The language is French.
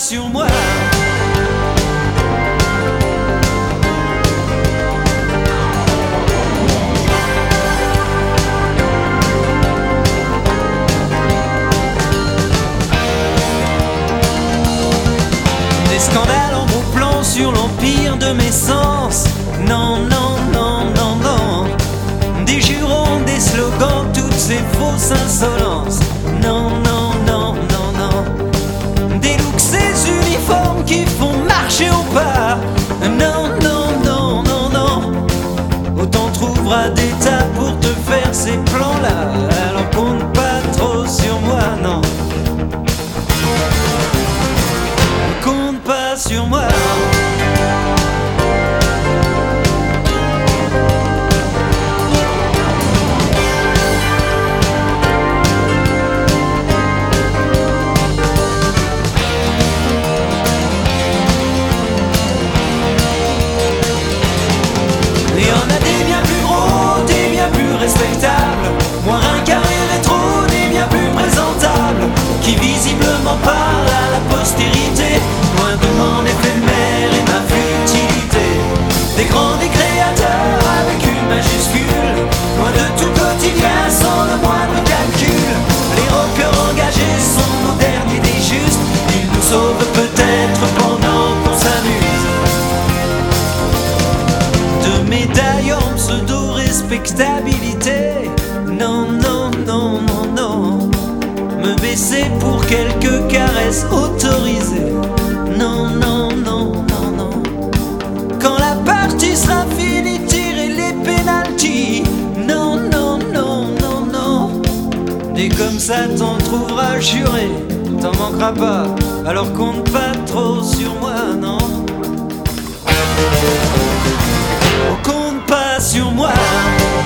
sur moi. Des scandales en gros plan sur l'empire de mes sens. Non, non, non, non, non. Des jurons, des slogans, toutes ces fausses insolences. Non, non, non, non, non. Des looks, ces uniformes qui font marcher au pas. Non, non, non, non, non. Autant trouvera des tas pour te faire ces plans-là. Alors compte pas trop sur moi, non. Compte pas sur moi. Respectable, moins incarné rétro, des bien plus présentables, qui visiblement parlent à la postérité, loin de mon éphémère et ma futilité. Des grands, des créateurs avec une majuscule, loin de tout quotidien sans le moindre calcul. Les rockers engagés sont nos derniers des justes, ils nous sauvent peut-être pendant qu'on s'amuse. De médailles en pseudo-respectabilité. Non, non, non, non, non. Me baisser pour quelques caresses autorisées. Non, non, non, non, non. Quand la partie sera finie, tirer les pénaltys. Non, non, non, non, non. Dès comme ça t'en trouveras juré, t'en manqueras pas. Alors compte pas trop sur moi, non. Compte pas sur moi.